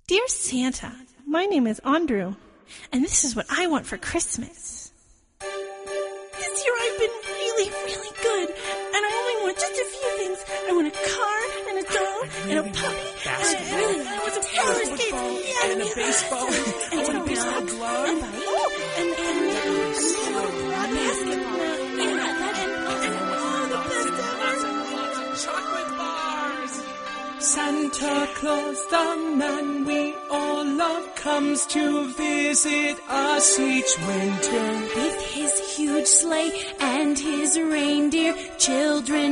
Dear Santa, my name is Andrew, and this is what I want for Christmas. This year I've been really, really good, and I only want just a few things. I want a car and a doll and a puppy, and I want some roller skates, and a baseball, and a baseball glove, and a basketball, and all the best ever. Chocolate bars! Santa Claus, the man we all love, comes to visit us each winter. With his huge sleigh and his reindeer, children